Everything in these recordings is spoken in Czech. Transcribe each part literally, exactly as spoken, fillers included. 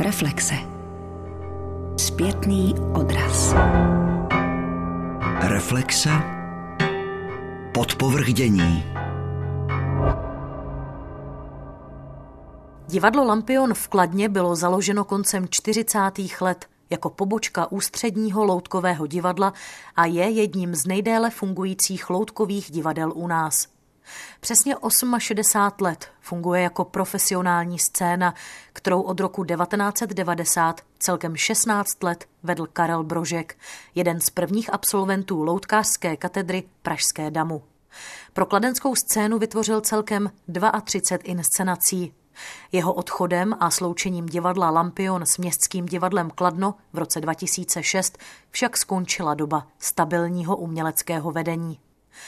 Reflexe. Zpětný odraz. Reflexe. Podpovrchdění. Divadlo Lampion v Kladně bylo založeno koncem čtyřicátých let jako pobočka Ústředního loutkového divadla a je jedním z nejdéle fungujících loutkových divadel u nás. Přesně šedesát osm let funguje jako profesionální scéna, kterou od roku devatenáct set devadesát celkem šestnáct let vedl Karel Brožek, jeden z prvních absolventů loutkářské katedry Pražské damu. Pro kladenskou scénu vytvořil celkem třicet dva inscenací. Jeho odchodem a sloučením divadla Lampion s Městským divadlem Kladno v roce dva tisíce šest však skončila doba stabilního uměleckého vedení.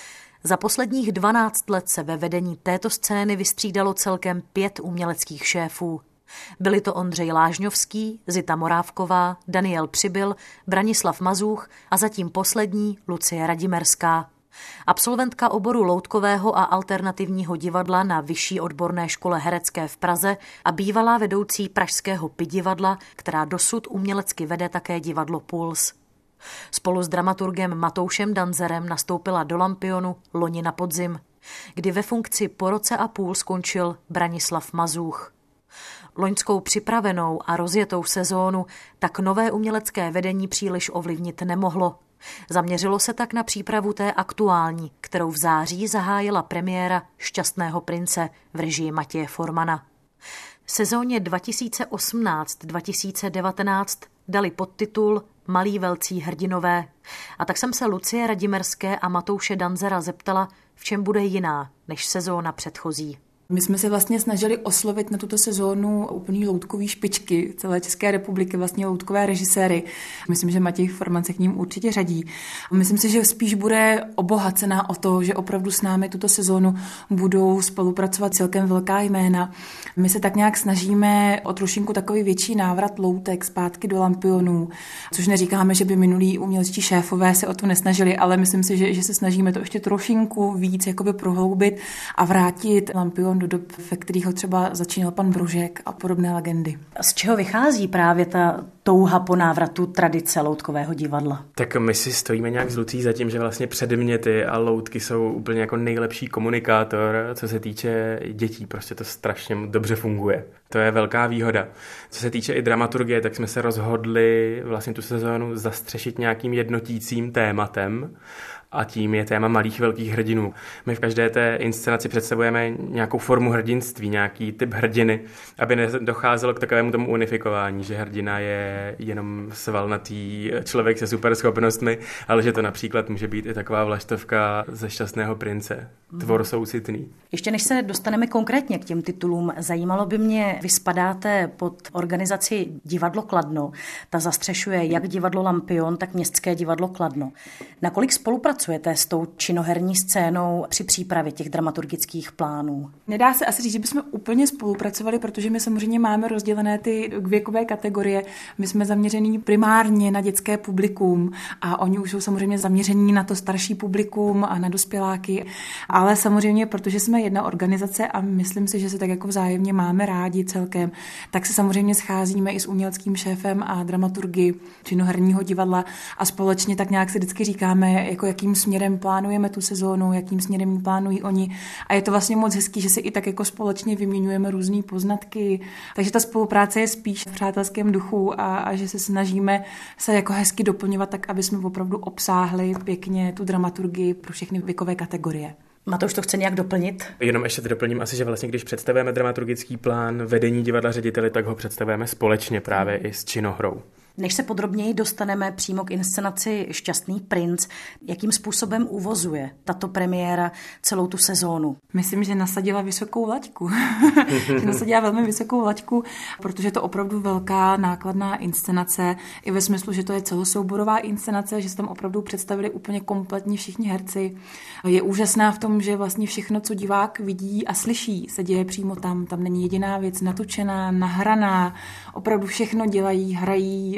Za posledních dvanáct let se ve vedení této scény vystřídalo celkem pět uměleckých šéfů. Byli to Ondřej Lážňovský, Zita Morávková, Daniel Přibyl, Branislav Mazůch a zatím poslední Lucie Radimerská. Absolventka oboru loutkového a alternativního divadla na Vyšší odborné škole herecké v Praze a bývalá vedoucí pražského Pidivadla, která dosud umělecky vede také divadlo Puls. Spolu s dramaturgem Matoušem Danzerem nastoupila do Lampionu loni na podzim, kdy ve funkci po roce a půl skončil Branislav Mazůch. Loňskou připravenou a rozjetou sezónu tak nové umělecké vedení příliš ovlivnit nemohlo. Zaměřilo se tak na přípravu té aktuální, kterou v září zahájila premiéra Šťastného prince v režii Matěje Formana. Sezóně dva tisíce osmnáct dva tisíce devatenáct dali podtitul Malí velcí hrdinové. A tak jsem se Lucie Radimerské a Matouše Danzera zeptala, v čem bude jiná než sezóna předchozí. My jsme se vlastně snažili oslovit na tuto sezónu úplný loutkový špičky celé České republiky, vlastně loutkové režiséry. Myslím, že Matěj Forman se k ním určitě řadí. Myslím si, že spíš bude obohacená o to, že opravdu s námi tuto sezónu budou spolupracovat celkem velká jména. My se tak nějak snažíme o trošinku takový větší návrat loutek zpátky do Lampionů, což neříkáme, že by minulí umělečtí šéfové se o to nesnažili, ale myslím si, že, že se snažíme to ještě trošinku víc jakoby prohloubit a vrátit Lampion do dob, ve kterých ho třeba začínal pan Brožek a podobné legendy. Z čeho vychází právě ta touha po návratu tradice loutkového divadla? Tak my si stojíme nějak z Lucí za tím, že vlastně předměty a loutky jsou úplně jako nejlepší komunikátor, co se týče dětí. Prostě to strašně dobře funguje. To je velká výhoda. Co se týče i dramaturgie, tak jsme se rozhodli vlastně tu sezónu zastřešit nějakým jednotícím tématem, a tím je téma malých velkých hrdinů. My v každé té inscenaci představujeme nějakou formu hrdinství, nějaký typ hrdiny, aby nedocházelo k takovému tomu unifikování, že hrdina je jenom svalnatý člověk se superschopnostmi, ale že to například může být i taková vlaštovka ze Šťastného prince, tvor soucitný. Ještě než se dostaneme konkrétně k těm titulům, zajímalo by mě, vy spadáte pod organizaci Divadlo Kladno, ta zastřešuje jak divadlo Lampion, tak Městské divadlo Kladno. Nakolik spolupracujete Pracujete s tou činoherní scénou při přípravě těch dramaturgických plánů? Nedá se asi říct, že bychom úplně spolupracovali, protože my samozřejmě máme rozdělené ty věkové kategorie. My jsme zaměření primárně na dětské publikum a oni už jsou samozřejmě zaměření na to starší publikum a na dospěláky. Ale samozřejmě, protože jsme jedna organizace a myslím si, že se tak jako vzájemně máme rádi celkem, tak se samozřejmě scházíme i s uměleckým šéfem a dramaturgy činoherního divadla a společně tak nějak si vždycky říkáme, jako jakým směrem plánujeme tu sezónu, jakým směrem ji plánují oni. A je to vlastně moc hezký, že si i tak jako společně vyměňujeme různé poznatky. Takže ta spolupráce je spíš v přátelském duchu a, a že se snažíme se jako hezky doplňovat tak, aby jsme opravdu obsáhli pěkně tu dramaturgii pro všechny věkové kategorie. Matouš to chce nějak doplnit? Jenom ještě doplním asi, že vlastně když představujeme dramaturgický plán vedení divadla řediteli, tak ho představujeme společně právě i s činohrou. Než se podrobněji dostaneme přímo k inscenaci Šťastný princ, jakým způsobem uvozuje tato premiéra celou tu sezónu? Myslím, že nasadila vysokou laťku. že nasadila velmi vysokou laťku, protože je to opravdu velká nákladná inscenace, i ve smyslu, že to je celosouborová inscenace, že se tam opravdu představili úplně kompletní všichni herci. Je úžasná v tom, že vlastně všechno, co divák vidí a slyší, se děje přímo tam. Tam není jediná věc natočená, nahraná, opravdu všechno dělají, hrají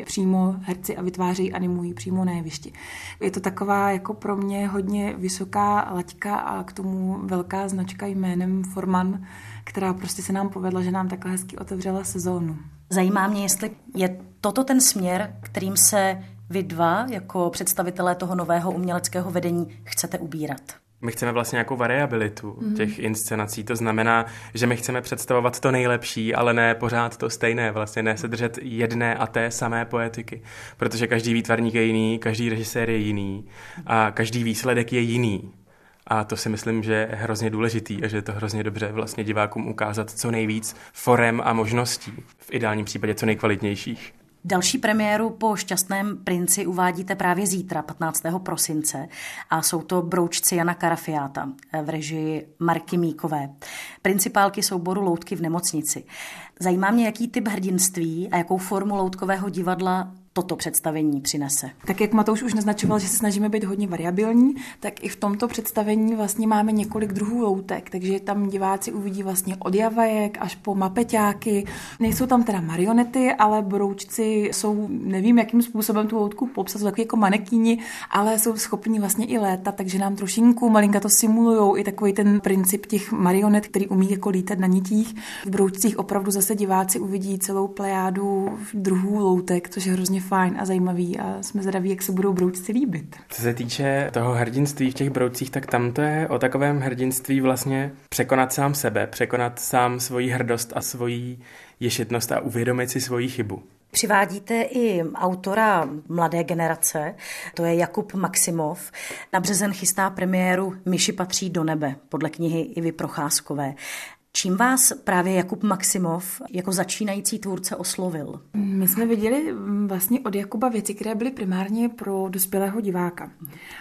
přímo herci a vytvářejí, animují přímo na jevišti. Je to taková jako pro mě hodně vysoká laťka a k tomu velká značka jménem Forman, která prostě se nám povedla, že nám takhle hezky otevřela sezónu. Zajímá mě, jestli je toto ten směr, kterým se vy dva jako představitelé toho nového uměleckého vedení chcete ubírat. My chceme vlastně nějakou variabilitu mm. těch inscenací. To znamená, že my chceme představovat to nejlepší, ale ne pořád to stejné. Vlastně ne se držet jedné a té samé poetiky. Protože každý výtvarník je jiný, každý režisér je jiný a každý výsledek je jiný. A to si myslím, že je hrozně důležitý a že je to hrozně dobře vlastně divákům ukázat co nejvíc forem a možností. V ideálním případě co nejkvalitnějších. Další premiéru po Šťastném princi uvádíte právě zítra, patnáctého prosince, a jsou to Broučci Jana Karafiáta v režii Marky Míkové, principálky souboru Loutky v nemocnici. Zajímá mě, jaký typ hrdinství a jakou formu loutkového divadla toto představení přinese. Tak jak Matouš už naznačoval, že se snažíme být hodně variabilní, tak i v tomto představení vlastně máme několik druhů loutek, takže tam diváci uvidí vlastně od javajek až po mapeťáky. Nejsou tam teda marionety, ale broučci jsou, nevím, jakým způsobem tu loutku popsat, jsou takový jako manekíni, ale jsou schopni vlastně i létat, takže nám trošinku malinka to simulujou i takový ten princip těch marionet, který umí jako lítat na nitích. V broučcích opravdu zase diváci uvidí celou plejádu druhů loutek, což je hrozně fajn a zajímavý a jsme zdraví, jak se budou broučci líbit. Co se týče toho hrdinství v těch broučcích, tak tam to je o takovém hrdinství vlastně překonat sám sebe, překonat sám svoji hrdost a svoji ješitnost a uvědomit si svoji chybu. Přivádíte i autora mladé generace, to je Jakub Maximov. Na březen chystá premiéru Myši patří do nebe, podle knihy Ivy Procházkové. Čím vás právě Jakub Maximov jako začínající tvůrce oslovil? My jsme viděli vlastně od Jakuba věci, které byly primárně pro dospělého diváka.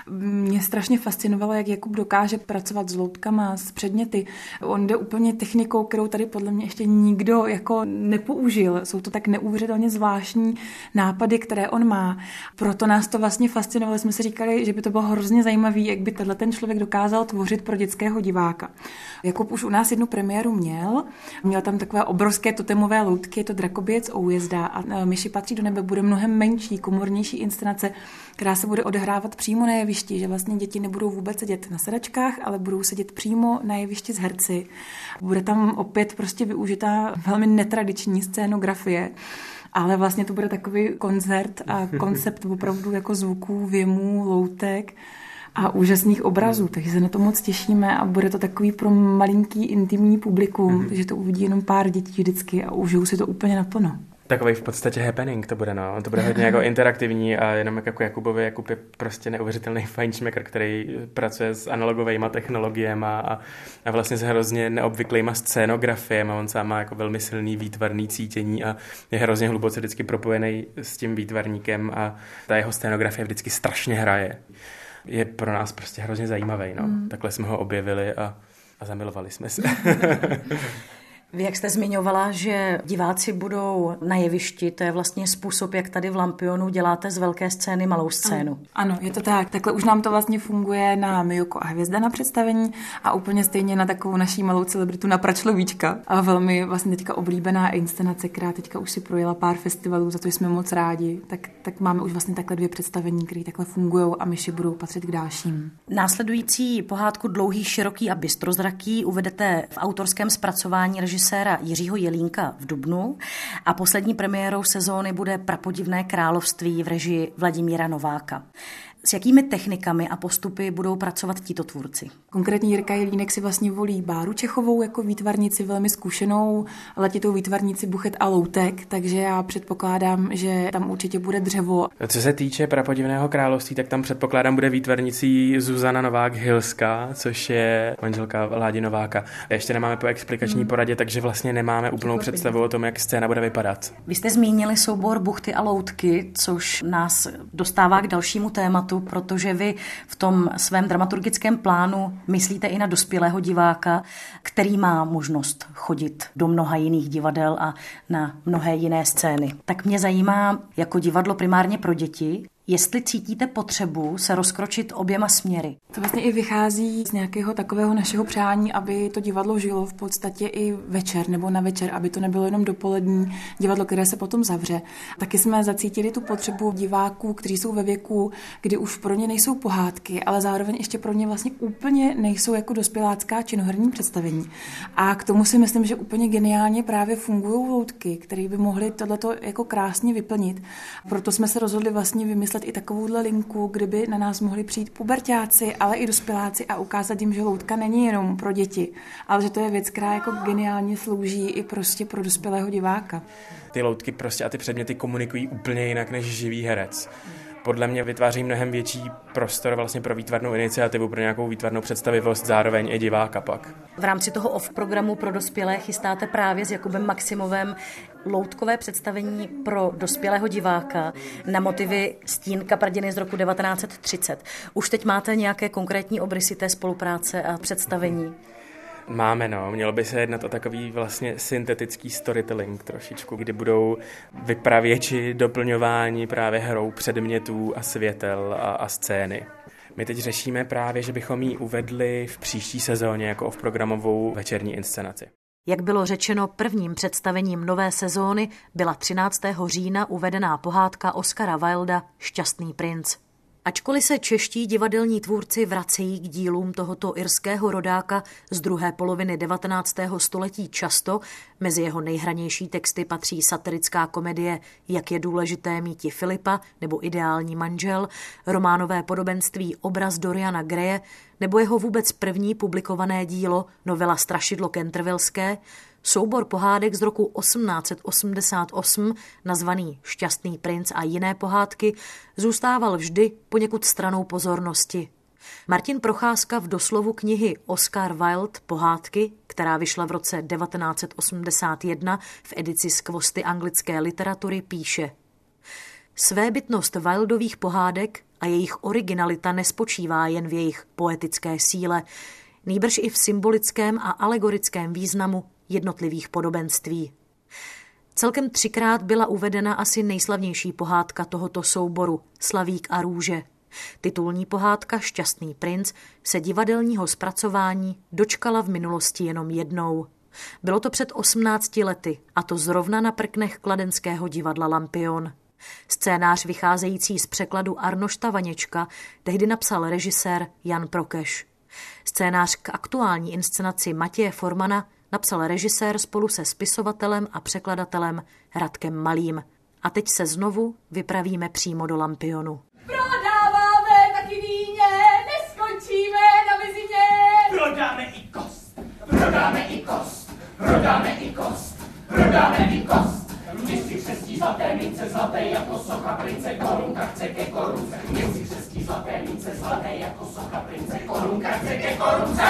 Mě strašně fascinovalo, jak Jakub dokáže pracovat s loutkama, s předměty. On jde úplně technikou, kterou tady podle mě ještě nikdo jako nepoužil. Jsou to tak neuvěřitelně zvláštní nápady, které on má. Proto nás to vlastně fascinovalo. Jsme si říkali, že by to bylo hrozně zajímavé, jak by tenhle ten člověk dokázal tvořit pro dětského diváka. Jakub už u nás jednu premiéru měl. Měl tam takové obrovské totemové loutky, je to Drakoběc Oujezda a Myši patří do nebe bude mnohem menší, komornější inscenace, která se bude odehrávat přímo na jevišti, že vlastně děti nebudou vůbec sedět na sedačkách, ale budou sedět přímo na jevišti s herci. Bude tam opět prostě využitá velmi netradiční scénografie. Ale vlastně to bude takový koncert a koncept opravdu jako zvuků, věmů, loutek a úžasných obrazů, takže se na to moc těšíme a bude to takový pro malinký intimní publikum, mm-hmm. že to uvidí jenom pár dětí vždycky a užijou si to úplně naplno. Takový v podstatě happening to bude, no. To bude hodně jako interaktivní a jenom jako Jakubovi. Jakub je prostě neuvěřitelný fajnšmekr, který pracuje s analogovými technologiemi a, a vlastně s hrozně neobvyklýma scénografiemi. On sám má jako velmi silný výtvarný cítění a je hrozně hluboce vždycky propojený s tím výtvarníkem a ta jeho scénografie vždycky strašně hraje. Je pro nás prostě hrozně zajímavý, no. Mm. Takhle jsme ho objevili a, a zamilovali jsme se. Vy, jak jste zmiňovala, že diváci budou na jevišti, to je vlastně způsob, jak tady v Lampionu děláte z velké scény malou scénu. Ano, je to tak. Takhle už nám to vlastně funguje na Miyoko a hvězda na představení a úplně stejně na takovou naší malou celebritu na Pračlovíčka. A velmi vlastně teďka oblíbená inscenace, která teďka už si projela pár festivalů, za to jsme moc rádi. Tak, tak máme už vlastně takhle dvě představení, které takhle fungují a myši budou patřit k dalším. Následující pohádku Dlouhý, široký a bystrozraký uvedete v autorském zpracování režiséra Jiřího Jelínka v dubnu a poslední premiérou sezóny bude Prapodivné království v režii Vladimíra Nováka. S jakými technikami a postupy budou pracovat tito tvůrci? Konkrétně Jirka Jelínek si vlastně volí Báru Čechovou jako výtvarnici, velmi zkušenou letitou výtvarnici buchet a loutek, takže já předpokládám, že tam určitě bude dřevo. Co se týče Prapodivného království, tak tam předpokládám bude výtvarnicí Zuzana Novák-Hilská, což je manželka Ládi Nováka. Ještě nemáme po explikační hmm. poradě, takže vlastně nemáme úplnou představu o tom, jak scéna bude vypadat. Vy jste zmínili soubor Buchty a loutky, což nás dostává k dalšímu tématu, protože vy v tom svém dramaturgickém plánu myslíte i na dospělého diváka, který má možnost chodit do mnoha jiných divadel a na mnohé jiné scény. Tak mě zajímá, jako divadlo primárně pro děti, Jestli cítíte potřebu se rozkročit oběma směry. To vlastně i vychází z nějakého takového našeho přání, aby to divadlo žilo v podstatě i večer nebo na večer, aby to nebylo jenom dopolední divadlo, které se potom zavře. Taky jsme zacítili tu potřebu diváků, kteří jsou ve věku, kdy už pro ně nejsou pohádky, ale zároveň ještě pro ně vlastně úplně nejsou jako dospělácká činoherní představení. A k tomu si myslím, že úplně geniálně právě fungují loutky, které by mohly tohleto jako krásně vyplnit. Proto jsme se rozhodli vlastně vymyslet i takovouhle linku, kdyby na nás mohli přijít puberťáci, ale i dospěláci a ukázat jim, že loutka není jenom pro děti, ale že to je věc, která jako geniálně slouží i prostě pro dospělého diváka. Ty loutky prostě a ty předměty komunikují úplně jinak než živý herec. Podle mě vytváří mnohem větší prostor vlastně pro výtvarnou iniciativu, pro nějakou výtvarnou představivost, zároveň i diváka pak. V rámci toho off programu pro dospělé chystáte právě s Jakubem Maximovem loutkové představení pro dospělého diváka na motivy Stín Kapradiny z roku devatenáct set třicet. Už teď máte nějaké konkrétní obrysy té spolupráce a představení? Máme, no. Mělo by se jednat o takový vlastně syntetický storytelling trošičku, kdy budou vypravěči doplňování právě hrou předmětů a světel a, a scény. My teď řešíme právě, že bychom ji uvedli v příští sezóně jako off-programovou večerní inscenaci. Jak bylo řečeno, prvním představením nové sezóny byla třináctého října uvedená pohádka Oscara Wilda Šťastný princ. Ačkoliv se čeští divadelní tvůrci vracejí k dílům tohoto irského rodáka z druhé poloviny devatenáctého století často, mezi jeho nejhranější texty patří satirická komedie Jak je důležité míti Filipa nebo Ideální manžel, románové podobenství Obraz Doriana Greje nebo jeho vůbec první publikované dílo novela Strašidlo Cantervilleské, soubor pohádek z roku osmnáct set osmdesát osm, nazvaný Šťastný princ a jiné pohádky, zůstával vždy poněkud stranou pozornosti. Martin Procházka v doslovu knihy Oscar Wilde pohádky, která vyšla v roce devatenáct set osmdesát jedna v edici Skvosty anglické literatury, píše: Svébytnost Wildových pohádek a jejich originalita nespočívá jen v jejich poetické síle, nýbrž i v symbolickém a alegorickém významu jednotlivých podobenství. Celkem třikrát byla uvedena asi nejslavnější pohádka tohoto souboru Slavík a růže. Titulní pohádka Šťastný princ se divadelního zpracování dočkala v minulosti jenom jednou. Bylo to před osmnácti lety, a to zrovna na prknech kladenského divadla Lampion. Scénář vycházející z překladu Arnošta Vaněčka tehdy napsal režisér Jan Prokeš. Scénář k aktuální inscenaci Matěje Formana napsal režisér spolu se spisovatelem a překladatelem Radkem Malým. A teď se znovu vypravíme přímo do Lampionu. Prodáváme taky víně, neskončíme na vizině. Prodáme i kost, prodáme i kost, prodáme i kost, prodáme i kost. Měsí křestí zlaté mince, zlaté jako socha prince, korunka chce ke korunce. Měsí křestí zlaté mince, zlaté jako socha prince, korunka chce ke korunce.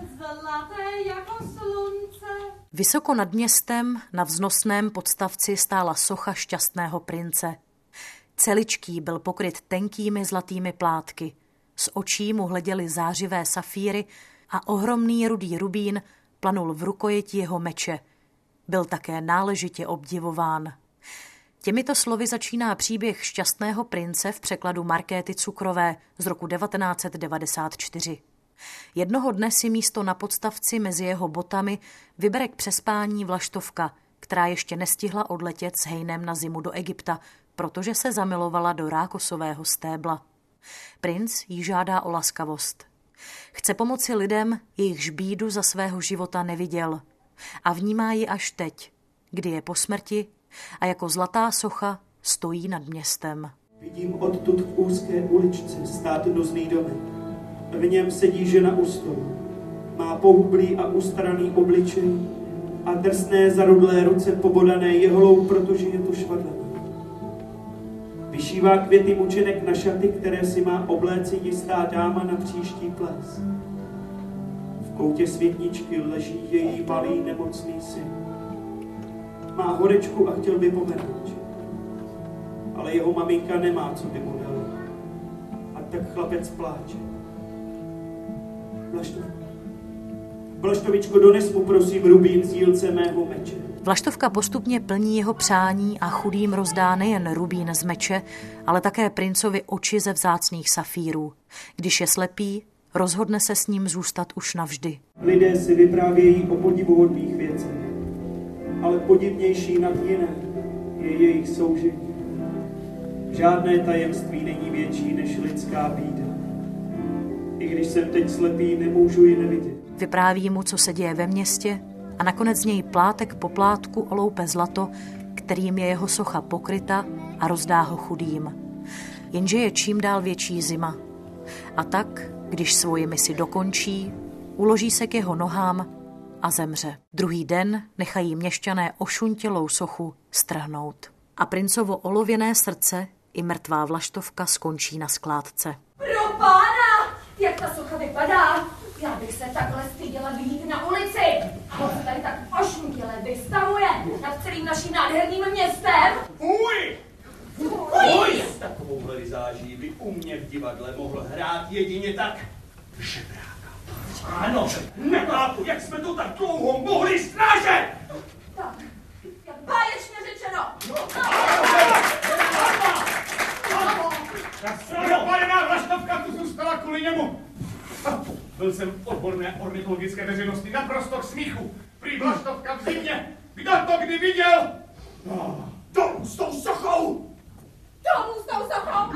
Zlaté jako slunce. Vysoko nad městem na vznosném podstavci stála socha Šťastného prince. Celičký byl pokryt tenkými zlatými plátky. Z očí mu hleděly zářivé safíry a ohromný rudý rubín planul v rukojetí jeho meče. Byl také náležitě obdivován. Těmito slovy začíná příběh Šťastného prince v překladu Markéty Cukrové z roku devatenáct set devadesát čtyři. Jednoho dne si místo na podstavci mezi jeho botami vybere k přespání vlaštovka, která ještě nestihla odletět s hejnem na zimu do Egypta, protože se zamilovala do rákosového stébla. Princ jí žádá o laskavost. Chce pomoci lidem, jejichž bídu za svého života neviděl. A vnímá ji až teď, kdy je po smrti a jako zlatá socha stojí nad městem. Vidím odtud v úzké uličce stát nuzný domek. V něm sedí žena u stolu. Má pohublý a ustaraný obličej a drsné zarudlé ruce pobodané jehlou, protože je to švadlená. Vyšívá květy mučenek na šaty, které si má obléci jistá dáma na příští ples. V koutě světničky leží její malý nemocný syn. Má horečku a chtěl by pomeranč. Ale jeho maminka nemá, co by mu dala. A tak chlapec pláče. Vlaštovku, Vlaštovičko, dones mu prosím rubín z dílce mého meče. Vlaštovka postupně plní jeho přání a chudým rozdá nejen rubín z meče, ale také princovi oči ze vzácných safírů. Když je slepý, rozhodne se s ním zůstat už navždy. Lidé si vyprávějí o podivuhodných věcech, ale podivnější nad jiné je jejich soužití. Žádné tajemství není větší než lidská bída. I když jsem teď slepý, nemůžu ji nevidět. Vypráví mu, co se děje ve městě, a nakonec z něj plátek po plátku oloupe zlato, kterým je jeho socha pokryta, a rozdá ho chudým. Jenže je čím dál větší zima. A tak, když svoji misi dokončí, uloží se k jeho nohám a zemře. Druhý den nechají měšťané ošuntělou sochu strhnout. A princovo olověné srdce i mrtvá Vlaštovka skončí na skládce. Pro pána, jak ta socha vypadá. Já bych se takhle styděla vyjít na ulici. On se tady tak ošuntěle vystavuje nad celým naším nádherným městem. Uj! Uj! S takovouhle vizáží by u mě v divadle mohl hrát jedině tak žebráka. Ano, nechápu, jak jsme to tak dlouho mohli snášet! Tak, jak báječně řečeno. Ta srovnopálená Vlaštovka tu zůstala kvůli němu. Byl jsem v odborné ornitologické veřejnosti naprosto k smíchu. Prý Vlaštovka v zimě. Kdo to kdy viděl? Domů s tou sochou! Domů s tou sochou!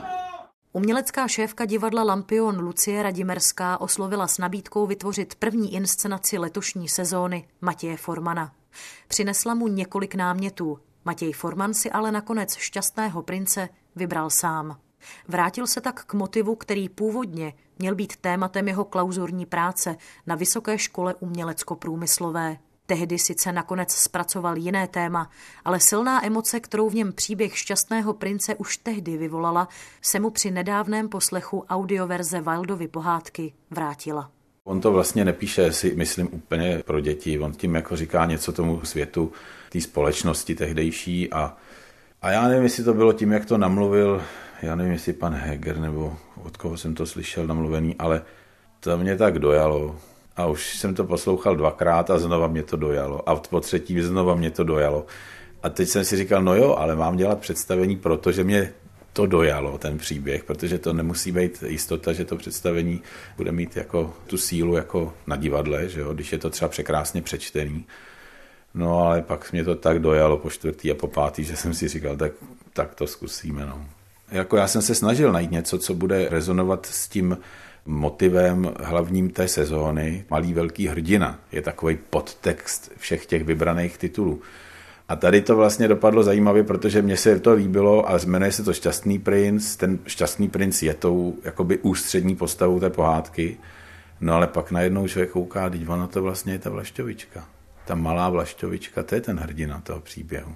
Umělecká šéfka divadla Lampion Lucie Radimerská oslovila s nabídkou vytvořit první inscenaci letošní sezóny Matěje Formana. Přinesla mu několik námětů. Matěj Forman si ale nakonec Šťastného prince vybral sám. Vrátil se tak k motivu, který původně měl být tématem jeho klauzurní práce na Vysoké škole umělecko-průmyslové. Tehdy sice nakonec zpracoval jiné téma, ale silná emoce, kterou v něm příběh Šťastného prince už tehdy vyvolala, se mu při nedávném poslechu audioverze Wildovy pohádky vrátila. On to vlastně nepíše, si myslím, úplně pro děti. On tím jako říká něco tomu světu, té společnosti tehdejší a, a já nevím, jestli to bylo tím, jak to namluvil, já nevím, jestli pan Heger nebo od koho jsem to slyšel namluvený, ale to mě tak dojalo. A už jsem to poslouchal dvakrát a znova mě to dojalo. A po třetí znova mě to dojalo. A teď jsem si říkal, no jo, ale mám dělat představení, protože mě to dojalo, ten příběh, protože to nemusí být jistota, že to představení bude mít jako tu sílu jako na divadle, že jo, když je to třeba překrásně přečtený. No ale pak mě to tak dojalo po čtvrtý a po pátý, že jsem si říkal, tak, tak to zkusíme. No. Jako já jsem se snažil najít něco, co bude rezonovat s tím motivem hlavním té sezóny. Malý velký hrdina je takový podtext všech těch vybraných titulů. A tady to vlastně dopadlo zajímavě, protože mně se to líbilo a jmenuje se to Šťastný princ. Ten Šťastný princ je tou jakoby ústřední postavou té pohádky. No ale pak najednou člověk kouká, teď ona to vlastně je ta Vlašťovička. Ta malá Vlašťovička, to je ten hrdina toho příběhu.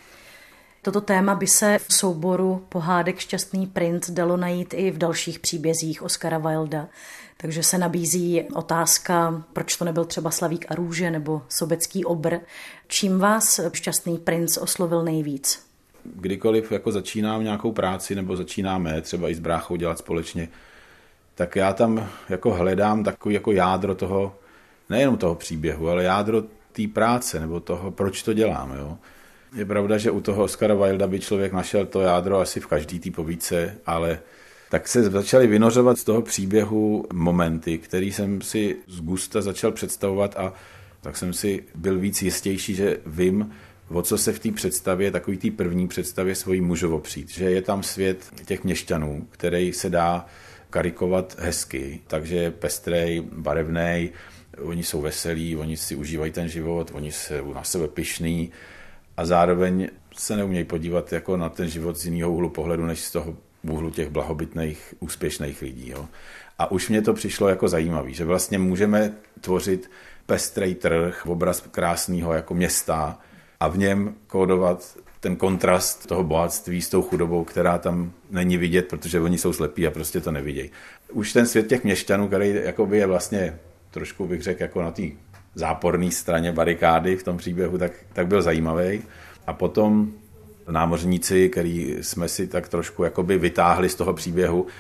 Toto téma by se v souboru pohádek Šťastný princ dalo najít i v dalších příbězích Oscara Wilda. Takže se nabízí otázka, proč to nebyl třeba Slavík a růže nebo Sobecký obr. Čím vás Šťastný princ oslovil nejvíc? Kdykoliv jako začínám nějakou práci nebo začínáme třeba i s bráchou dělat společně, tak já tam jako hledám takový jako jádro toho, nejenom toho příběhu, ale jádro té práce nebo toho, proč to dělám. Jo? Je pravda, že u toho Oscara Wilda by člověk našel to jádro asi v každý té povídce, ale tak se začaly vynořovat z toho příběhu momenty, který jsem si z gusta začal představovat a tak jsem si byl víc jistější, že vím, o co se v té představě, takový té první představě svojí můžu opřít. Že je tam svět těch měšťanů, který se dá karikovat hezky, takže je pestrej, barevnej, oni jsou veselí, oni si užívají ten život, oni jsou na sebe pyšný a zároveň se neumějí podívat jako na ten život z jiného úhlu pohledu, než z toho úhlu těch blahobytných, úspěšných lidí. Jo. A už mě to přišlo jako zajímavý, že vlastně můžeme tvořit pestrej trh, obraz krásného jako města a v něm kódovat ten kontrast toho bohatství s tou chudobou, která tam není vidět, protože oni jsou slepí a prostě to nevidějí. Už ten svět těch měšťanů, který jakoby je vlastně trošku bych řekl jako na té záporné straně barikády v tom příběhu, tak, tak byl zajímavý. A potom námořníci, který jsme si tak trošku jakoby vytáhli z toho příběhu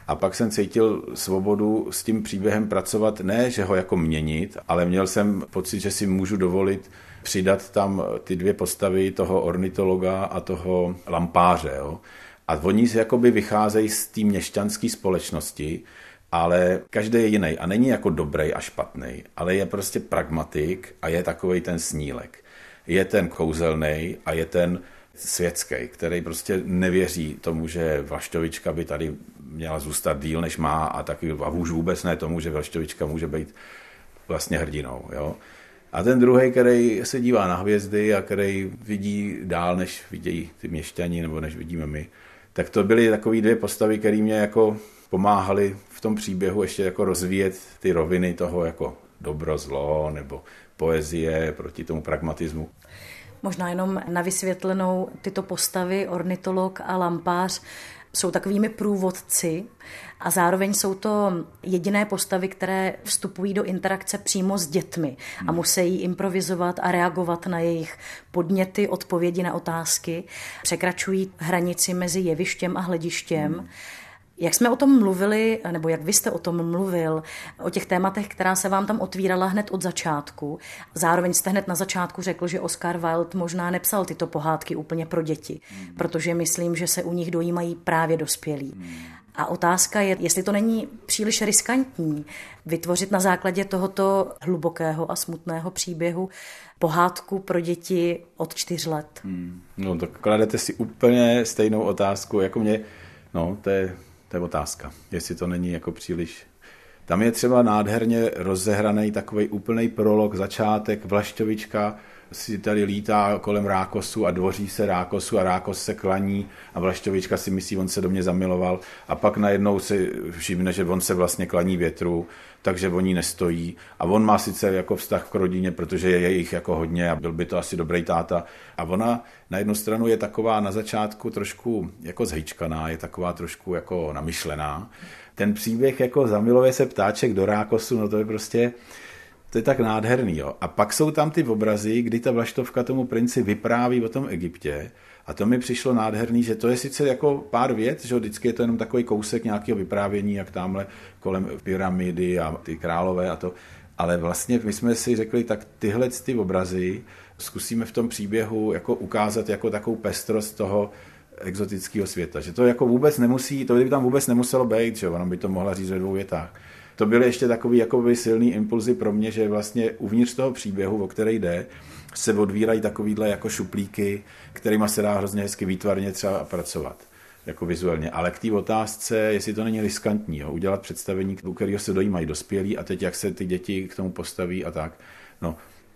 A pak jsem cítil svobodu s tím příběhem pracovat, ne, že ho jako měnit, ale měl jsem pocit, že si můžu dovolit přidat tam ty dvě postavy, toho ornitologa a toho lampáře. Jo? A oni jakoby vycházejí z té měšťanské společnosti, ale každý je jiný a není jako dobrý a špatný, ale je prostě pragmatik a je takovej ten snílek. Je ten kouzelnej a je ten světský, který prostě nevěří tomu, že Vlaštovička by tady měla zůstat díl, než má, a taky a už vůbec ne tomu, že Vlaštovička může být vlastně hrdinou. Jo? A ten druhý, který se dívá na hvězdy a který vidí dál, než vidějí ty měšťani, nebo než vidíme my, tak to byly takové dvě postavy, které mě jako pomáhaly v tom příběhu ještě jako rozvíjet ty roviny toho jako dobro, zlo, nebo poezie proti tomu pragmatismu. Možná jenom na vysvětlenou, tyto postavy, ornitolog a lampář, jsou takovými průvodci a zároveň jsou to jediné postavy, které vstupují do interakce přímo s dětmi a musí improvizovat a reagovat na jejich podněty, odpovědi na otázky, překračují hranici mezi jevištěm a hledištěm. Jak jsme o tom mluvili, nebo jak vy jste o tom mluvil, o těch tématech, která se vám tam otvírala hned od začátku. Zároveň jste hned na začátku řekl, že Oscar Wilde možná nepsal tyto pohádky úplně pro děti, protože myslím, že se u nich dojímají právě dospělí. A otázka je, jestli to není příliš riskantní vytvořit na základě tohoto hlubokého a smutného příběhu pohádku pro děti od čtyř let. Hmm. No tak kladete si úplně stejnou otázku, jako mě, no to je... To je otázka, jestli to není jako příliš. Tam je třeba nádherně rozehraný takovej úplnej prolog, začátek, Vlaštovička si tady lítá kolem rákosu a dvoří se rákosu a rákos se klaní a Vlaštovička si myslí, on se do mě zamiloval a pak najednou si všimne, že on se vlastně klaní větru, takže on ní nestojí a on má sice jako vztah k rodině, protože je jich jako hodně a byl by to asi dobrý táta a ona na jednu stranu je taková na začátku trošku jako zhejčkaná, je taková trošku jako namyšlená. Ten příběh jako zamiluje se ptáček do rákosu, no to je prostě to je tak nádherný. Jo. A pak jsou tam ty obrazy, kdy ta Vlaštovka tomu princi vypráví o tom Egyptě a to mi přišlo nádherný, že to je sice jako pár vět, že vždycky je to jenom takový kousek nějakého vyprávění, jak tamhle kolem pyramidy a ty králové a to, ale vlastně my jsme si řekli, tak tyhle ty obrazy zkusíme v tom příběhu jako ukázat jako takovou pestrost toho exotického světa, že to jako vůbec nemusí, to by tam vůbec nemuselo být, že ono by to mohla říct ve dvou větách. To byly ještě takový jakoby silný impulzy pro mě, že vlastně uvnitř toho příběhu, o který jde, se odvírají takovýhle jako šuplíky, kterýma se dá hrozně hezky výtvarně třeba pracovat, jako vizuálně. Ale k té otázce, jestli to není riskantní, jo, udělat představení, u kterého se dojímají dospělí a teď jak se ty děti k tomu postaví a tak. No,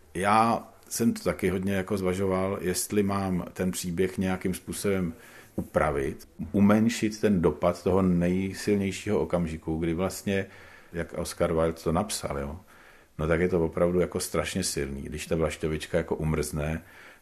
já jsem to taky hodně jako zvažoval, jestli mám ten příběh nějakým způsobem upravit, umenšit ten dopad toho nejsilnějšího okamžiku, kdy vlastně, jak Oscar Wilde to napsal, jo, no tak je to opravdu jako strašně silný, když ta Vlaštovička jako umrzne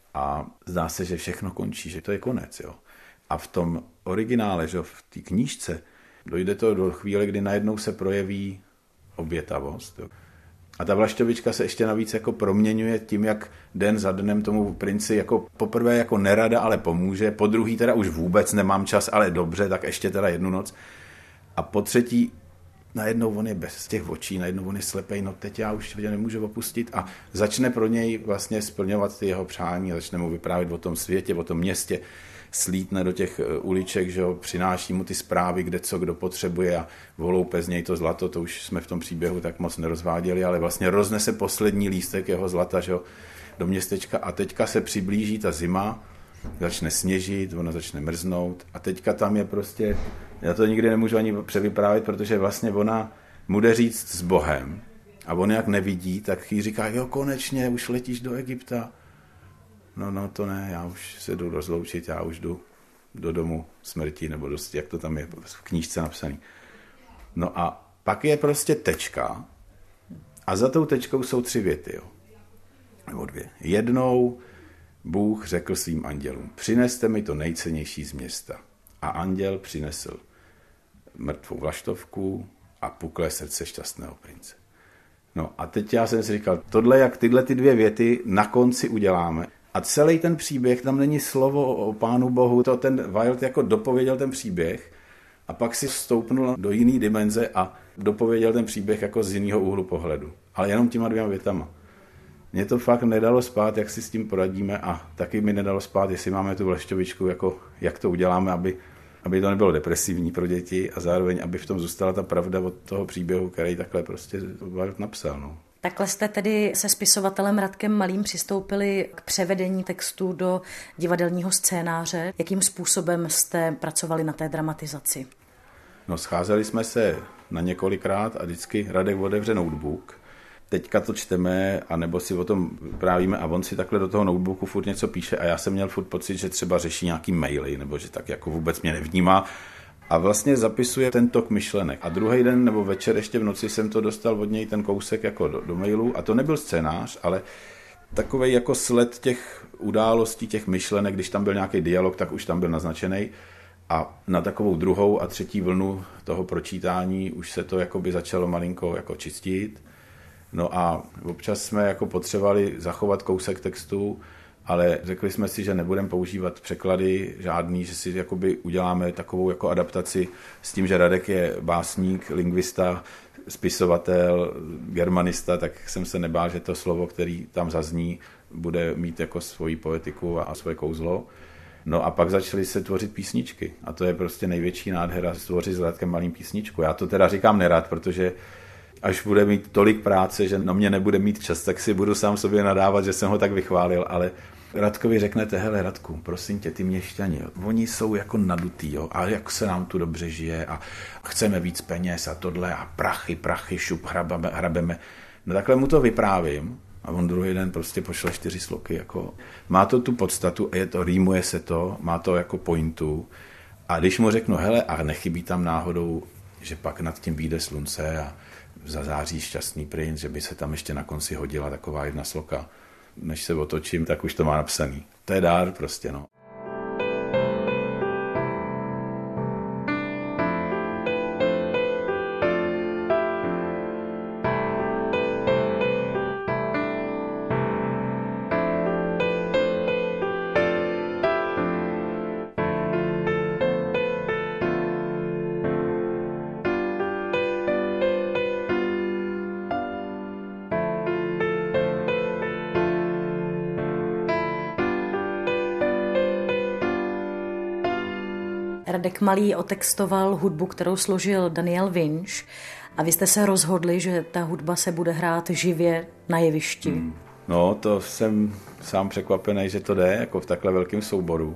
a zdá se, že všechno končí, že to je konec, jo. A v tom originále, že v té knížce, dojde to do chvíle, kdy najednou se projeví obětavost, jo. A ta Vlaštovička se ještě navíc jako proměňuje tím, jak den za dnem tomu princi jako poprvé jako nerada, ale pomůže, po druhý teda už vůbec nemám čas, ale dobře, tak ještě teda jednu noc. A po třetí najednou on je bez těch očí, najednou on je slepej, no teď já už tě nemůžu opustit a začne pro něj vlastně splňovat ty jeho přání, začne mu vyprávět o tom světě, o tom městě, slítne do těch uliček, že ho, přináší mu ty zprávy, kde co kdo potřebuje a voloupe z něj to zlato, to už jsme v tom příběhu tak moc nerozváděli, ale vlastně roznese poslední lístek jeho zlata, že ho, do městečka a teďka se přiblíží ta zima, začne sněžit, ona začne mrznout a teďka tam je prostě, já to nikdy nemůžu ani převyprávět, protože vlastně ona mu jde říct s Bohem a on jak nevidí, tak jí říká, jo konečně, už letíš do Egypta. No, no to ne, já už se jdu rozloučit, já už jdu do domu smrti, nebo dost, jak to tam je v knížce napsaný. No a pak je prostě tečka a za tou tečkou jsou tři věty, jo. Nebo dvě. Jednou Bůh řekl svým andělům, přineste mi to nejcennější z města. A anděl přinesl mrtvou Vlaštovku a puklé srdce šťastného prince. No a teď já jsem si říkal, tohle jak tyhle ty dvě věty na konci uděláme. A celý ten příběh, tam není slovo o Pánu Bohu, to ten Wilde jako dopověděl ten příběh a pak si vstoupnul do jiný dimenze a dopověděl ten příběh jako z jiného úhlu pohledu. Ale jenom těma dvěma větama. Mně to fakt nedalo spát, jak si s tím poradíme a taky mi nedalo spát, jestli máme tu vlašťovičku, jako jak to uděláme, aby, aby to nebylo depresivní pro děti a zároveň, aby v tom zůstala ta pravda od toho příběhu, který takhle prostě napsal. No. Takhle jste tedy se spisovatelem Radkem Malým přistoupili k převedení textu do divadelního scénáře. Jakým způsobem jste pracovali na té dramatizaci? No, scházeli jsme se na několikrát a vždycky Radek otevře notebook. Teďka to čteme, anebo si o tom právíme a on si takhle do toho notebooku furt něco píše a já jsem měl furt pocit, že třeba řeší nějaký maily, nebo že tak jako vůbec mě nevnímá. A vlastně zapisuje ten tok myšlenek. A druhý den nebo večer ještě v noci jsem to dostal od něj ten kousek jako do, do mailu. A to nebyl scénář, ale takovej jako sled těch událostí, těch myšlenek, když tam byl nějaký dialog, tak už tam byl naznačený. A na takovou druhou a třetí vlnu toho pročítání už se to jakoby začalo malinko jako čistit. No a občas jsme jako potřebovali zachovat kousek textu, ale řekli jsme si, že nebudeme používat překlady žádný, že si jakoby uděláme takovou jako adaptaci s tím, že Radek je básník, lingvista, spisovatel, germanista, tak jsem se nebál, že to slovo, který tam zazní, bude mít jako svoji poetiku a svoje kouzlo. No a pak začaly se tvořit písničky a to je prostě největší nádhera stvořit s Radkem Malým písničku. Já to teda říkám nerad, protože až bude mít tolik práce, že na mě nebude mít čas, tak si budu sám sobě nadávat, že jsem ho tak vychválil, ale Radkovi řeknete, hele Radku, prosím tě, ty měšťani, jo, oni jsou jako nadutý, jo, a jak se nám tu dobře žije a chceme víc peněz a tohle a prachy, prachy, šup, hrabeme, hrabeme. No takhle mu to vyprávím a on druhý den prostě pošle čtyři sloky, jako má to tu podstatu, je to, rýmuje se to, má to jako pointu a když mu řeknu, hele, a nechybí tam náhodou, že pak nad tím vyjde slunce a zazáří šťastný princ, že by se tam ještě na konci hodila taková jedna sloka. Než se otočím, tak už to má napsaný. To je dár prostě, no. Radek Malý otextoval hudbu, kterou složil Daniel Vinč a vy jste se rozhodli, že ta hudba se bude hrát živě na jevišti. Hmm. No, to jsem sám překvapený, že to jde, jako v takhle velkém souboru.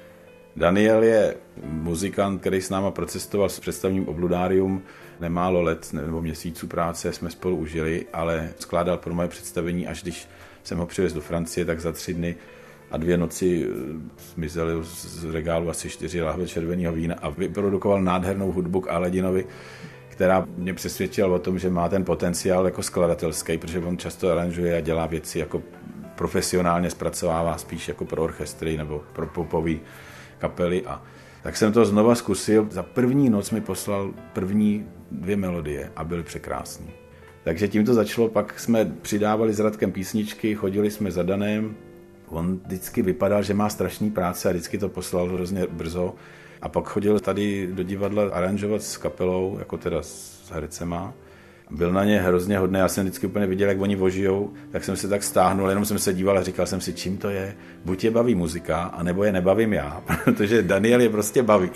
Daniel je muzikant, který s náma procestoval s představením Obludárium nemálo let nebo měsíců práce jsme spolu užili, ale skládal pro moje představení, až když jsem ho přivez do Francie, tak za tři dny a dvě noci zmizely z regálu asi čtyři lahve červeného vína a vyprodukoval nádhernou hudbu k Aladinovi, která mě přesvědčila o tom, že má ten potenciál jako skladatelský, protože on často aranžuje a dělá věci jako profesionálně, zpracovává spíš jako pro orchestry nebo pro popové kapely. A tak jsem to znova zkusil. Za první noc mi poslal první dvě melodie a byly překrásný. Takže tím to začalo, pak jsme přidávali s Radkem písničky, chodili jsme za Danem. On vždycky vypadal, že má strašný práce a vždycky to poslal hrozně brzo. A pak chodil tady do divadla aranžovat s kapelou, jako teda s hercema. Byl na ně hrozně hodný, já jsem vždycky úplně viděl, jak oni vožijou, tak jsem se tak stáhnul, jenom jsem se díval a říkal jsem si, čím to je. Buď je baví muzika, anebo je nebavím já, protože Daniel je prostě baví.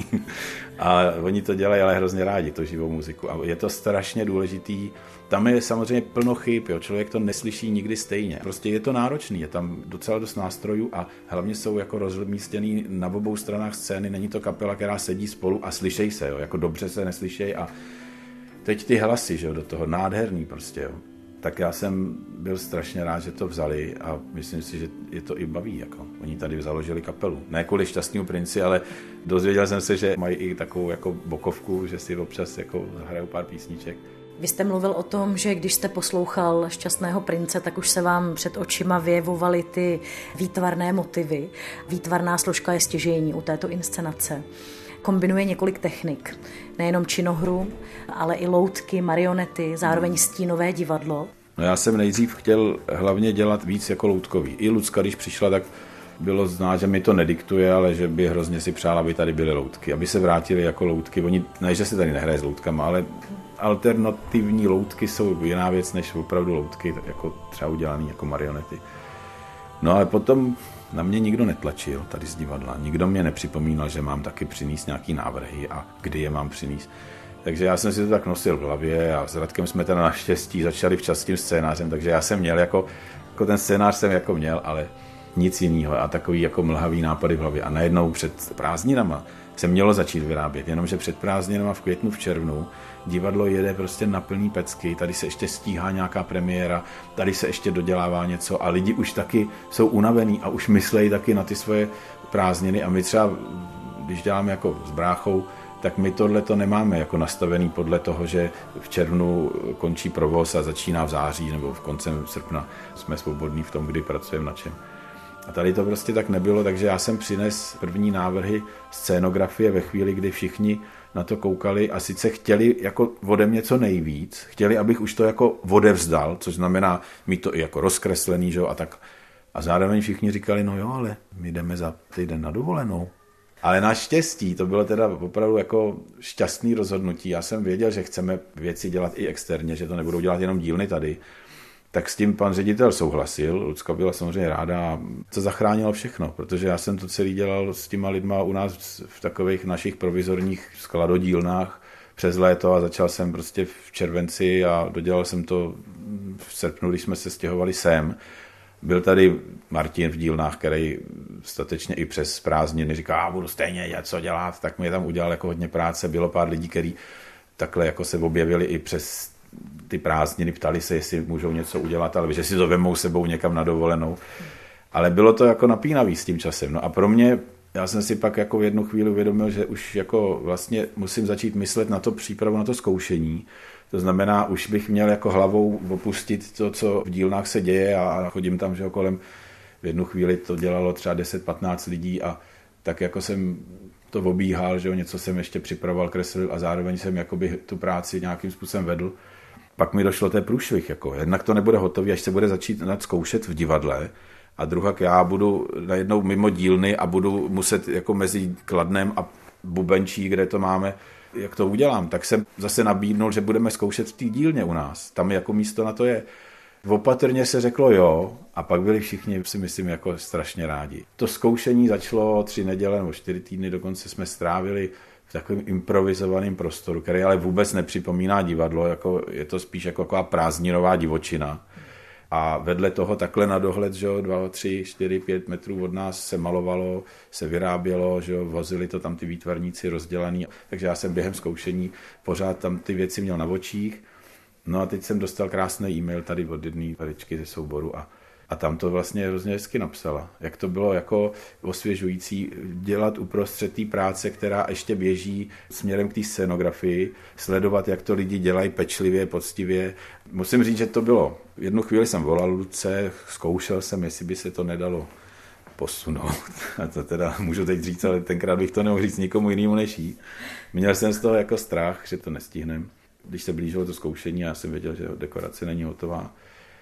A oni to dělají, ale hrozně rádi, to živou muziku. A je to strašně důležitý. Tam je samozřejmě plno chyb, jo. Člověk to neslyší nikdy stejně. Prostě je to náročný, je tam docela dost nástrojů a hlavně jsou jako rozmístěný na obou stranách scény. Není to kapela, která sedí spolu a slyšej se, jo. Jako dobře se neslyšej a teď ty hlasy, že jo, do toho nádherný prostě, jo. Tak já jsem byl strašně rád, že to vzali a myslím si, že je to i baví, jako. Oni tady založili kapelu. Ne kvůli Šťastnému princi, ale dozvěděl jsem se, že mají i takovou jako bokovku, že si občas jako zahrajou pár písniček. Vy jste mluvil o tom, že když jste poslouchal Šťastného prince, tak už se vám před očima vyjevovaly ty výtvarné motivy. Výtvarná složka je stěžejní u této inscenace. Kombinuje několik technik. Nejenom činohru, ale i loutky, marionety, zároveň stínové divadlo. No já jsem nejdřív chtěl hlavně dělat víc jako loutkový. I Lucka, když přišla, tak bylo znát, že mi to nediktuje, ale že by hrozně si přál, aby tady byly loutky, aby se vrátili jako loutky. Oni, ne, že se tady nehraje s loutkama, ale alternativní loutky jsou jiná věc, než opravdu loutky, jako třeba udělaný jako marionety. No ale potom na mě nikdo netlačil tady z divadla, nikdo mě nepřipomínal, že mám taky přinést nějaký návrhy a kdy je mám přinést. Takže já jsem si to tak nosil v hlavě a s Radkem jsme teda naštěstí začali včas s tím scénářem, takže já jsem měl jako, jako ten scénář jsem jako měl, ale nic jiného a takový jako mlhavý nápady v hlavě. A najednou před prázdninama se mělo začít vyrábět, jenomže před prázdninama v květnu, v červnu divadlo jede prostě na plný pecky, tady se ještě stíhá nějaká premiéra, tady se ještě dodělává něco a lidi už taky jsou unavený a už myslejí taky na ty svoje prázdniny a my třeba, když děláme jako s bráchou, tak my tohle to nemáme jako nastavený podle toho, že v červnu končí provoz a začíná v září nebo v koncem srpna jsme svobodní v tom, kdy pracujeme na čem. A tady to prostě tak nebylo, takže já jsem přines první návrhy scénografie ve chvíli, kdy všichni na to koukali a sice chtěli jako ode mě co nejvíc, chtěli, abych už to jako odevzdal, což znamená mít to i jako rozkreslený, že? A tak. A zároveň všichni říkali, no jo, ale my jdeme za týden na dovolenou. Ale naštěstí to bylo teda opravdu jako šťastný rozhodnutí. Já jsem věděl, že chceme věci dělat i externě, že to nebudou dělat jenom dílny tady. Tak s tím pan ředitel souhlasil, Lucka byla samozřejmě ráda a to zachránilo všechno, protože já jsem to celý dělal s těma lidma u nás v takových našich provizorních skladodílnách přes léto a začal jsem prostě v červenci a dodělal jsem to v srpnu, když jsme se stěhovali sem. Byl tady Martin v dílnách, který statečně i přes prázdniny říká, a budu stejně něco dělat, tak mi tam udělal jako hodně práce. Bylo pár lidí, kteří takhle jako se objevili i přes ty prázdniny, ptali se, jestli můžou něco udělat, ale že si to vemou sebou někam na dovolenou. Ale bylo to jako napínavý s tím časem. No a pro mě, já jsem si pak jako v jednu chvíli uvědomil, že už jako vlastně musím začít myslet na to přípravu, na to zkoušení. To znamená, už bych měl jako hlavou opustit to, co v dílnách se děje a chodím tam, že kolem v jednu chvíli to dělalo třeba deset patnáct lidí a tak jako jsem to obíhal, že něco jsem ještě připravoval, kreslil a zároveň jsem jakoby tu práci nějakým způsobem vedl. Pak mi došlo té průšvih, jako jednak to nebude hotový, až se bude začít zkoušet v divadle a druhak já budu najednou mimo dílny a budu muset jako mezi Kladnem a Bubenčí, kde to máme, jak to udělám, tak jsem zase nabídnul, že budeme zkoušet v té dílně u nás. Tam jako místo na to je. Opatrně se řeklo jo a pak byli všichni, si myslím, jako strašně rádi. To zkoušení začalo tři neděle nebo čtyři týdny, dokonce jsme strávili v takovém improvizovaném prostoru, který ale vůbec nepřipomíná divadlo, jako je to spíš jako taková prázdninová divočina. A vedle toho takhle na dohled, že jo, dva, tři, čtyři, pět metrů od nás se malovalo, se vyrábělo, že jo, vozili to tam ty výtvarníci rozdělaný. Takže já jsem během zkoušení pořád tam ty věci měl na očích. No a teď jsem dostal krásný e-mail tady od jedné paričky ze souboru a, a tam to vlastně hrozně hezky napsala. Jak to bylo jako osvěžující dělat uprostřed té práce, která ještě běží směrem k té scénografii, sledovat, jak to lidi dělají pečlivě, poctivě. Musím říct, že to bylo. Jednu chvíli jsem volal Luce, zkoušel jsem, jestli by se to nedalo posunout. A to teda můžu teď říct, ale tenkrát bych to nemohl říct nikomu jinému než jí. Měl jsem z toho jako strach, že to nestihnem. Když se blížilo to zkoušení, já jsem věděl, že dekorace není hotová.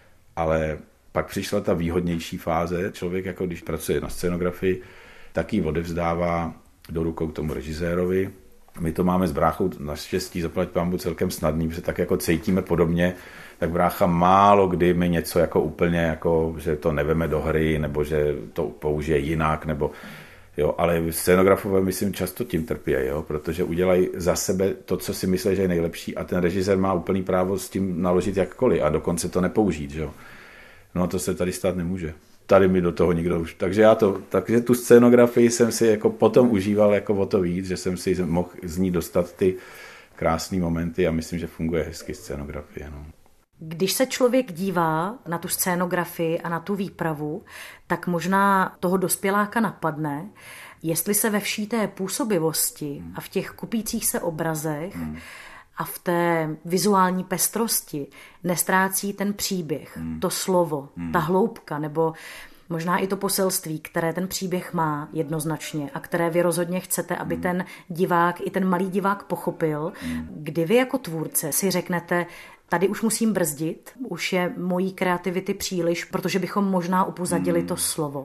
Ale pak přišla ta výhodnější fáze. Člověk, jako když pracuje na scénografii, tak ji odevzdává do rukou tomu režisérovi. My to máme s bráchou naštěstí, zaplať pánbu, celkem snadný, protože tak jako cítíme podobně, tak brácha málo kdy mi něco jako úplně, jako, že to neveme do hry, nebo že to použije jinak, nebo jo, ale scénografové, myslím, často tím trpí, jo, protože udělají za sebe to, co si myslí, že je nejlepší a ten režisér má úplný právo s tím naložit jakkoliv a dokonce to nepoužít, jo. No to se tady stát nemůže. Tady mi do toho nikdo už. Takže já to, takže tu scénografii jsem si jako potom užíval jako o to víc, že jsem si mohl z ní dostat ty krásné momenty a myslím, že funguje hezky scénografie, no. Když se člověk dívá na tu scénografii a na tu výpravu, tak možná toho dospěláka napadne, jestli se ve vší té působivosti a v těch kupících se obrazech a v té vizuální pestrosti nestrácí ten příběh, to slovo, ta hloubka nebo možná i to poselství, které ten příběh má jednoznačně a které vy rozhodně chcete, aby ten divák, i ten malý divák pochopil, kdy vy jako tvůrce si řeknete, tady už musím brzdit, už je mojí kreativity příliš, protože bychom možná upozadili to slovo.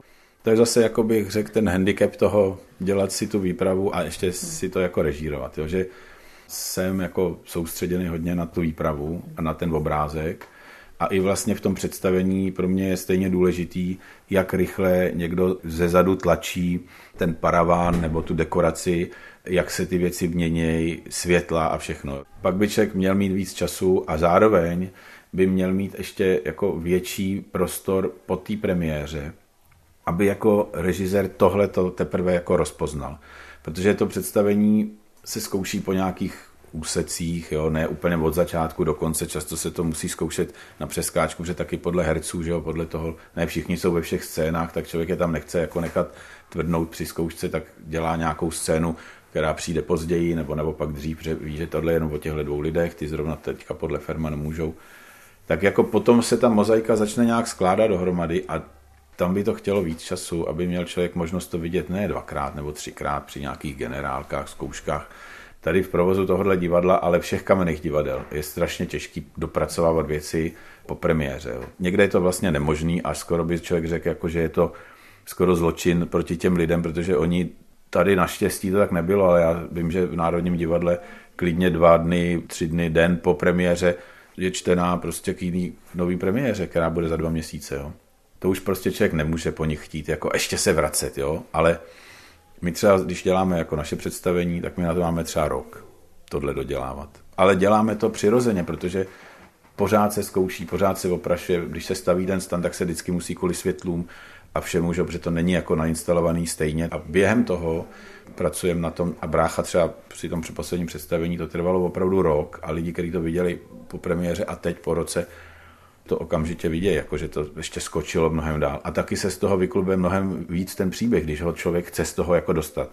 To je zase, jako bych řekl, ten handicap toho dělat si tu výpravu a ještě si to jako režírovat. Jo? Že jsem jako soustředěný hodně na tu výpravu a na ten obrázek. A i vlastně v tom představení pro mě je stejně důležitý, jak rychle někdo zezadu tlačí ten paraván nebo tu dekoraci, jak se ty věci měnějí, světla a všechno. Pak by člověk měl mít víc času a zároveň by měl mít ještě jako větší prostor po té premiéře, aby jako režisér tohle to teprve jako rozpoznal. Protože to představení se zkouší po nějakých úsecích, jo, ne úplně od začátku do konce, často se to musí zkoušet na přeskáčku, protože taky podle herců, že jo, podle toho, ne všichni jsou ve všech scénách, tak člověk je tam nechce jako nechat tvrdnout při zkoušce, tak dělá nějakou scénu, která přijde později, nebo nebo pak dřív, že ví, že tohle je jenom o těchto dvou lidech, ty zrovna teďka podle Fermana můžou. Tak jako potom se ta mozaika začne nějak skládat dohromady a tam by to chtělo víc času, aby měl člověk možnost to vidět ne dvakrát nebo třikrát při nějakých generálkách, zkouškách. Tady v provozu tohohle divadla, ale všech kamenných divadel je strašně těžký dopracovávat věci po premiéře. Jo. Někde je to vlastně nemožný, až skoro by člověk řekl, jako, že je to skoro zločin proti těm lidem, protože oni tady naštěstí to tak nebylo, ale já vím, že v Národním divadle klidně dva dny, tři dny, den po premiéře je čtená prostě k jiný nový premiéře, která bude za dva měsíce. Jo. To už prostě člověk nemůže po nich chtít, jako ještě se vracet, jo, ale my třeba, když děláme jako naše představení, tak my na to máme třeba rok tohle dodělávat. Ale děláme to přirozeně, protože pořád se zkouší, pořád se oprašuje. Když se staví ten stan, tak se vždycky musí kvůli světlům a všemu, že protože to není jako nainstalovaný stejně. A během toho pracujeme na tom a brácha třeba při tom předposledním představení to trvalo opravdu rok a lidi, kteří to viděli po premiéře a teď po roce, to okamžitě vidějí, jakože to ještě skočilo mnohem dál. A taky se z toho vyklube mnohem víc ten příběh, když ho člověk chce z toho jako dostat.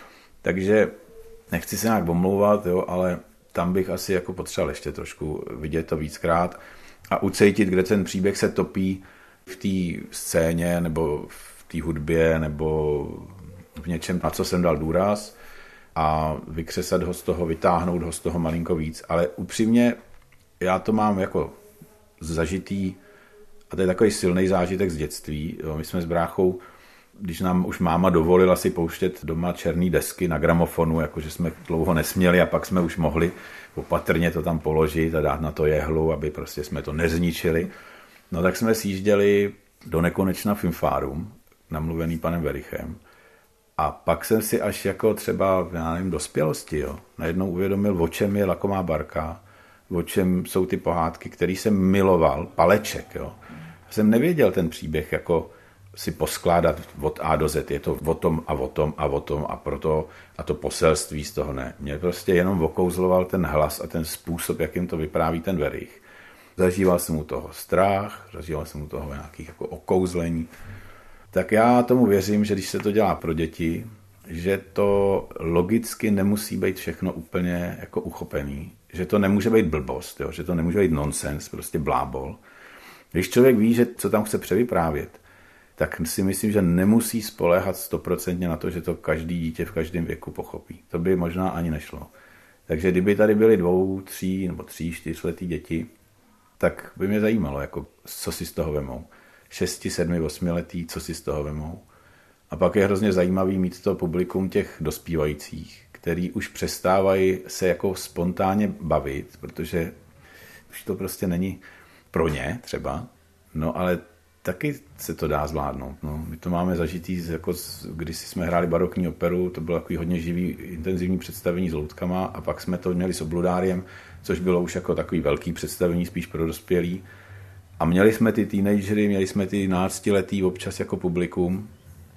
Takže nechci se nějak omlouvat, jo, ale tam bych asi jako potřeboval ještě trošku vidět to víckrát a ucítit, kde ten příběh se topí v té scéně nebo v té hudbě nebo v něčem, na co jsem dal důraz a vykřesat ho z toho, vytáhnout ho z toho malinko víc. Ale upřímně já to mám jako zažitý, a to je takový silný zážitek z dětství. Jo. My jsme s bráchou, když nám už máma dovolila si pouštět doma černý desky na gramofonu, jakože jsme dlouho nesměli a pak jsme už mohli opatrně to tam položit a dát na to jehlu, aby prostě jsme to nezničili. No tak jsme sjížděli do nekonečna Filmfárum, namluvený panem Werichem. A pak jsem si až jako třeba, já nevím, dospělosti, jo, najednou uvědomil, o čem je Lakomá barka, o čem jsou ty pohádky, který jsem miloval, Paleček, jo. Jsem nevěděl ten příběh jako si poskládat od A do Z, je to o tom a o tom a o tom a proto a to poselství z toho ne. Mě prostě jenom okouzloval ten hlas a ten způsob, jakým to vypráví ten Werich. Zažíval jsem u toho strach, zažíval jsem u toho nějakých jako okouzlení. Tak já tomu věřím, že když se to dělá pro děti, že to logicky nemusí být všechno úplně jako uchopený, že to nemůže být blbost, jo? Že to nemůže být nonsens, prostě blábol. Když člověk ví, že co tam chce převyprávět, tak si myslím, že nemusí spoléhat stoprocentně na to, že to každý dítě v každém věku pochopí. To by možná ani nešlo. Takže kdyby tady byly dvou, tří nebo tří, čtyřletý děti, tak by mě zajímalo, jako, co si z toho vemou. Šesti, sedmi, osmiletý, co si z toho vemou. A pak je hrozně zajímavý mít to publikum těch dospívajících, který už přestávají se jako spontánně bavit, protože už to prostě není pro ně třeba, no ale taky se to dá zvládnout. No. My to máme zažitý, jako když jsme hráli barokní operu, to bylo takový hodně živý, intenzivní představení s loutkama a pak jsme to měli s Obludáriem, což bylo už jako takový velký představení, spíš pro dospělí. A měli jsme ty teenagery, měli jsme ty náctiletý občas jako publikum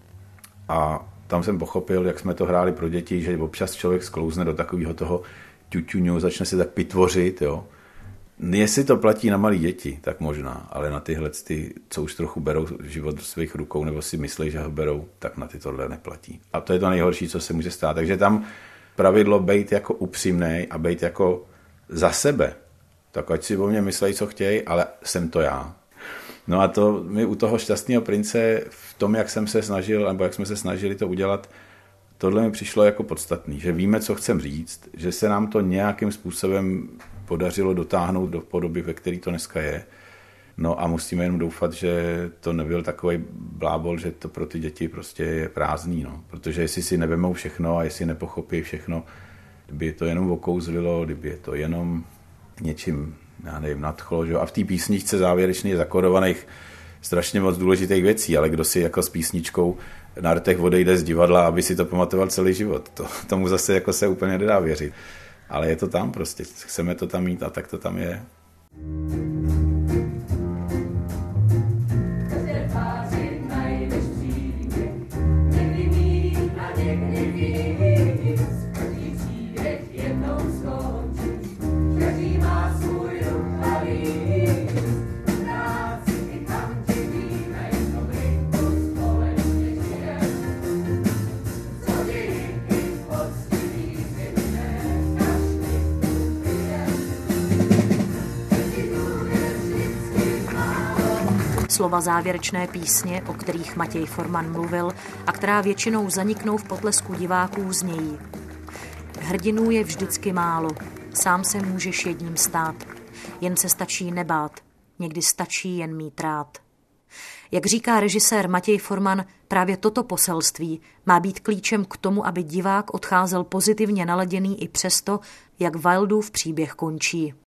a tam jsem pochopil, jak jsme to hráli pro děti, že občas člověk sklouzne do takového toho ťuťuňu, začne se tak pitvořit, jo. Jestli to platí na malé děti, tak možná, ale na tyhle, ty, co už trochu berou život do svých rukou nebo si myslí, že ho berou, tak na ty tohle neplatí. A to je to nejhorší, co se může stát. Takže tam pravidlo bejt jako upřímnej a bejt jako za sebe. Tak ať si o mě myslejí, co chtějí, ale jsem to já. No a to my u toho Šťastného prince v tom, jak jsem se snažil, nebo jak jsme se snažili to udělat, tohle mi přišlo jako podstatný, že víme, co chcem říct, že se nám to nějakým způsobem podařilo dotáhnout do podoby, ve které to dneska je. No a musíme jenom doufat, že to nebyl takový blábol, že to pro ty děti prostě je prázdný, no. Protože jestli si nevemou všechno a jestli nepochopí všechno, kdyby je to jenom okouzlilo, kdyby je to jenom něčím, já nevím, nadchlo, že? A v té písničce závěrečně je zakodovaných strašně moc důležitých věcí, ale kdo si jako s písničkou na rtech odejde z divadla, aby si to pamatoval celý život, to, tomu zase jako se úplně nedá věřit. Ale je to tam prostě, chceme to tam mít a tak to tam je. Slova závěrečné písně, o kterých Matěj Forman mluvil a která většinou zaniknou v potlesku diváků, znějí: hrdinů je vždycky málo, sám se můžeš jedním stát, jen se stačí nebát, někdy stačí jen mít rád. Jak říká režisér Matěj Forman, právě toto poselství má být klíčem k tomu, aby divák odcházel pozitivně naladěný i přesto, jak Wildův příběh končí.